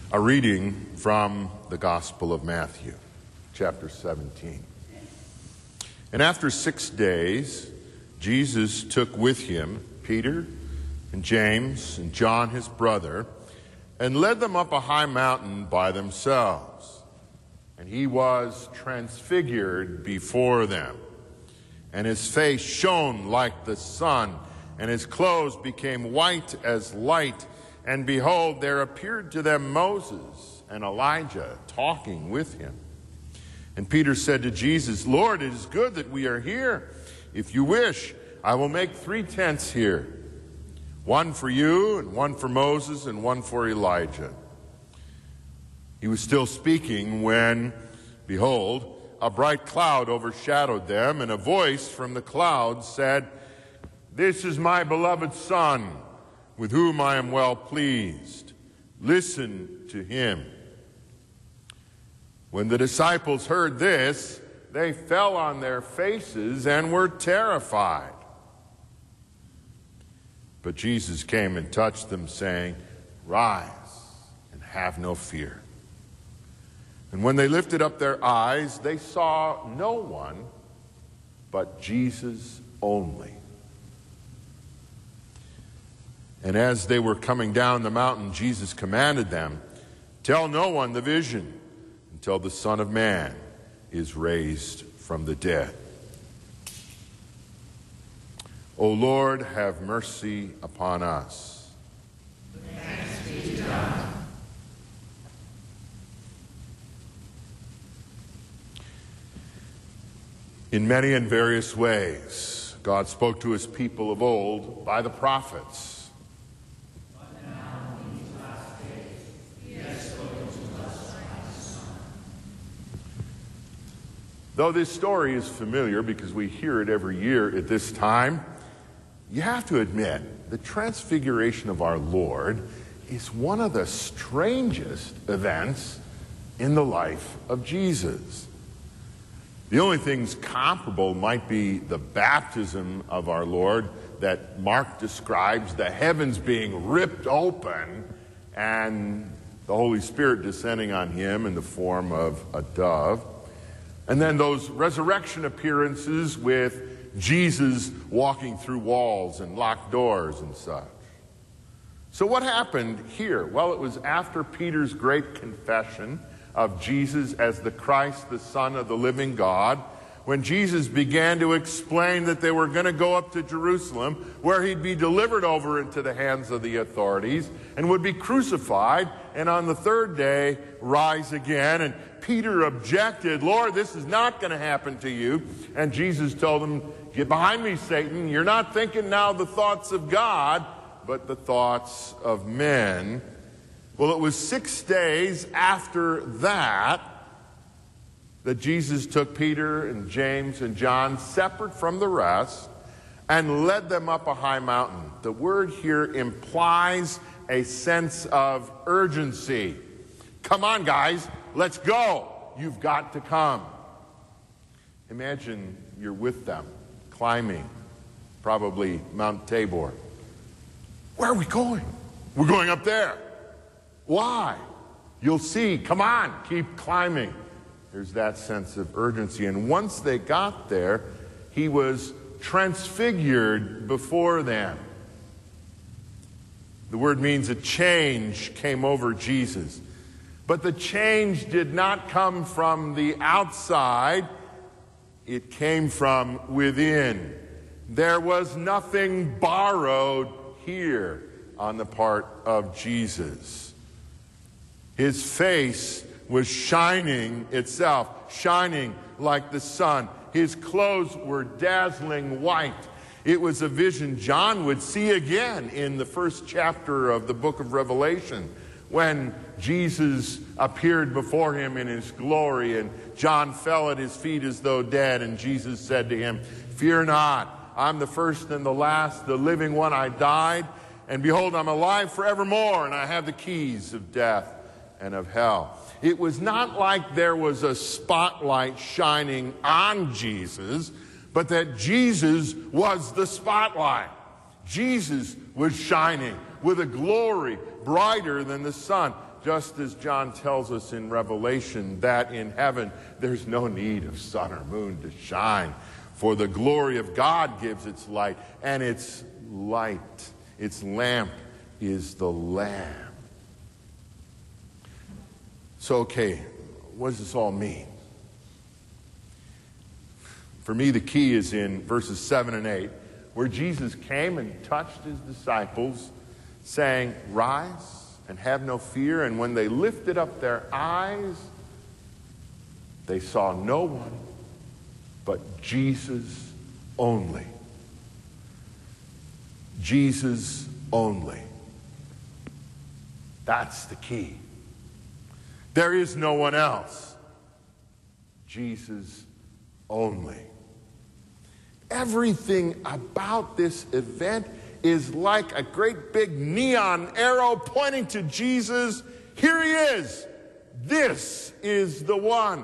A reading from the Gospel of Matthew, chapter 17. And after 6 days, Jesus took with him Peter and James and John his brother, and led them up a high mountain by themselves. And he was transfigured before them, and his face shone like the sun, and his clothes became white as light. And behold, there appeared to them Moses and Elijah talking with him. And Peter said to Jesus, "Lord, it is good that we are here. If you wish, I will make 3 tents here, one for you, and one for Moses, and one for Elijah." He was still speaking when, behold, a bright cloud overshadowed them, and a voice from the cloud said, "This is my beloved Son, with whom I am well pleased. Listen to him." When the disciples heard this, they fell on their faces and were terrified. But Jesus came and touched them, saying, "Rise and have no fear." And when they lifted up their eyes, they saw no one but Jesus only. And as they were coming down the mountain, Jesus commanded them, "Tell no one the vision until the Son of Man is raised from the dead." O Lord, have mercy upon us. Thanks be to God. In many and various ways, God spoke to his people of old by the prophets. Though this story is familiar because we hear it every year at this time, you have to admit the transfiguration of our Lord is one of the strangest events in the life of Jesus. The only things comparable might be the baptism of our Lord that Mark describes, the heavens being ripped open and the Holy Spirit descending on him in the form of a dove. And then those resurrection appearances with Jesus walking through walls and locked doors and such. So what happened here? Well, it was after Peter's great confession of Jesus as the Christ, the Son of the living God, when Jesus began to explain that they were going to go up to Jerusalem, where he'd be delivered over into the hands of the authorities and would be crucified, and on the 3rd day rise again. And Peter objected, "Lord, this is not going to happen to you." And Jesus told him, "Get behind me, Satan. You're not thinking now the thoughts of God, but the thoughts of men." Well, it was 6 days after that Jesus took Peter and James and John separate from the rest and led them up a high mountain. The word here implies a sense of urgency. Come on, guys, let's go. You've got to come. Imagine you're with them, climbing, probably Mount Tabor. Where are we going? We're going up there. Why? You'll see. Come on, keep climbing. There's that sense of urgency. And once they got there, he was transfigured before them. The word means a change came over Jesus. But the change did not come from the outside. It came from within. There was nothing borrowed here on the part of Jesus. His face was shining itself, shining like the sun. His clothes were dazzling white. It was a vision John would see again in the 1st chapter of the book of Revelation, when Jesus appeared before him in his glory, and John fell at his feet as though dead, and Jesus said to him, "Fear not, I'm the first and the last, the living one. I died, and behold, I'm alive forevermore, and I have the keys of death and of hell." It was not like there was a spotlight shining on Jesus, but that Jesus was the spotlight. Jesus was shining with a glory brighter than the sun. just as John tells us in Revelation that in heaven there's no need of sun or moon to shine, for the glory of God gives its light, and its light, its lamp, is the Lamb. So, okay, what does this all mean? For me, the key is in verses 7 and 8, where Jesus came and touched his disciples, saying, "Rise and have no fear." And when they lifted up their eyes, they saw no one but Jesus only. Jesus only. That's the key. There is no one else. Jesus only. Everything about this event is like a great big neon arrow pointing to Jesus. Here he is. This is the one.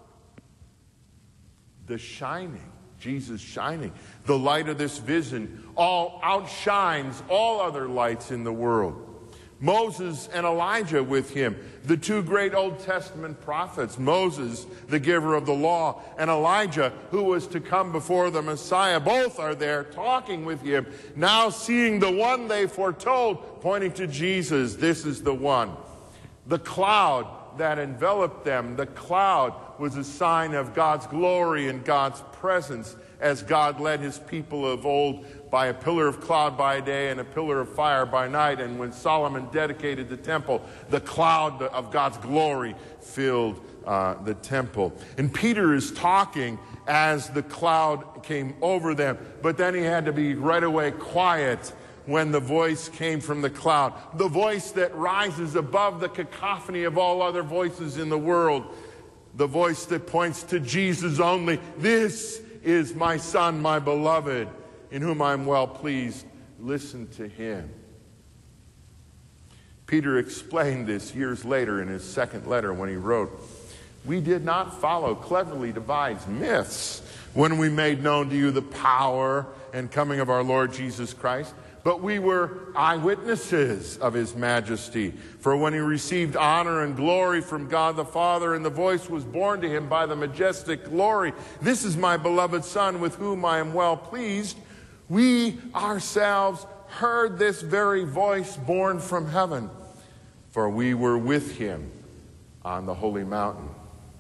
The shining, Jesus shining. The light of this vision all outshines all other lights in the world. Moses and Elijah with him, the two great Old Testament prophets, Moses, the giver of the law, and Elijah, who was to come before the Messiah. Both are there talking with him, now seeing the one they foretold, pointing to Jesus. This is the one. The cloud that enveloped them, the cloud was a sign of God's glory and God's presence as God led his people of old by a pillar of cloud by day and a pillar of fire by night. And when Solomon dedicated the temple, the cloud of God's glory filled the temple. And Peter is talking as the cloud came over them, but then he had to be right away quiet when the voice came from the cloud, the voice that rises above the cacophony of all other voices in the world, the voice that points to Jesus only. "This is my Son, my beloved, in whom I am well pleased. Listen to him." Peter explained this years later in his second letter when he wrote, "We did not follow cleverly devised myths when we made known to you the power and coming of our Lord Jesus Christ, but we were eyewitnesses of his majesty. For when he received honor and glory from God the Father, and the voice was borne to him by the majestic glory, 'This is my beloved Son, with whom I am well pleased,' we ourselves heard this very voice borne from heaven, for we were with him on the holy mountain."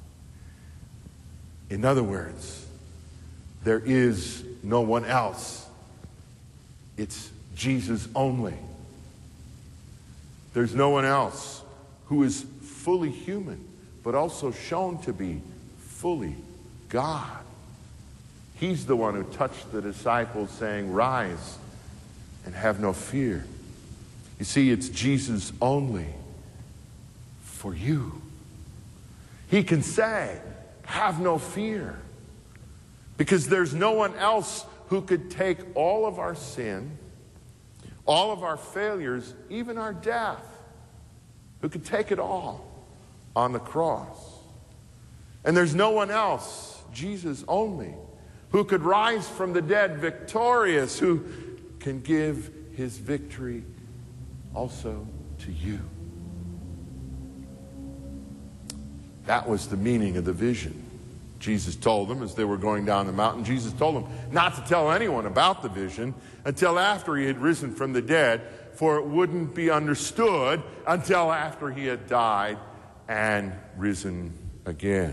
In other words, there is no one else. It's Jesus only. There's no one else who is fully human, but also shown to be fully God. He's the one who touched the disciples, saying, "Rise and have no fear." You see, it's Jesus only for you. He can say, "Have no fear," because there's no one else who could take all of our sin, all of our failures, even our death, who could take it all on the cross. And there's no one else, Jesus only, who could rise from the dead victorious, who can give his victory also to you. That was the meaning of the vision. Jesus told them as they were going down the mountain, Jesus told them not to tell anyone about the vision until after he had risen from the dead, for it wouldn't be understood until after he had died and risen again.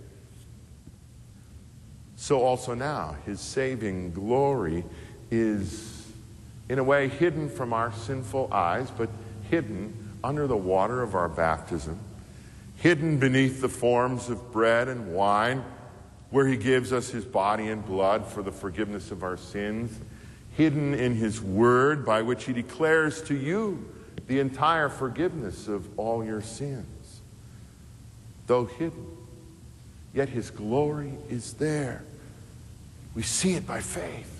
So also now, his saving glory is in a way hidden from our sinful eyes, but hidden under the water of our baptism, hidden beneath the forms of bread and wine, where he gives us his body and blood for the forgiveness of our sins, hidden in his word by which he declares to you the entire forgiveness of all your sins. Though hidden, yet his glory is there. We see it by faith,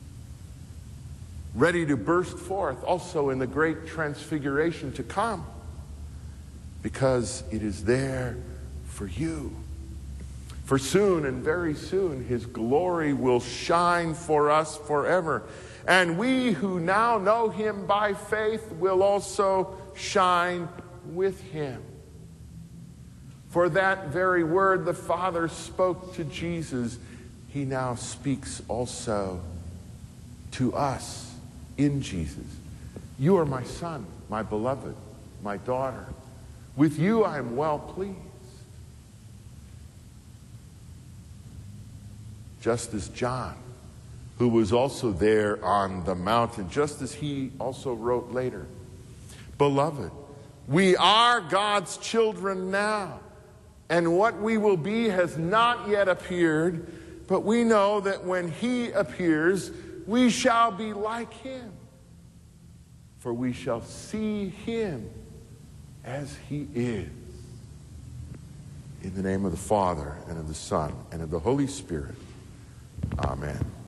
ready to burst forth also in the great transfiguration to come, because it is there for you. For soon and very soon his glory will shine for us forever. And we who now know him by faith will also shine with him. For that very word the Father spoke to Jesus, he now speaks also to us in Jesus. You are my son, my beloved, my daughter. With you I am well pleased. Just as John, who was also there on the mountain, just as he also wrote later, beloved, we are God's children now, and what we will be has not yet appeared, but we know that when he appears, we shall be like him, for we shall see him as he is. In the name of the Father, and of the Son, and of the Holy Spirit. Amen.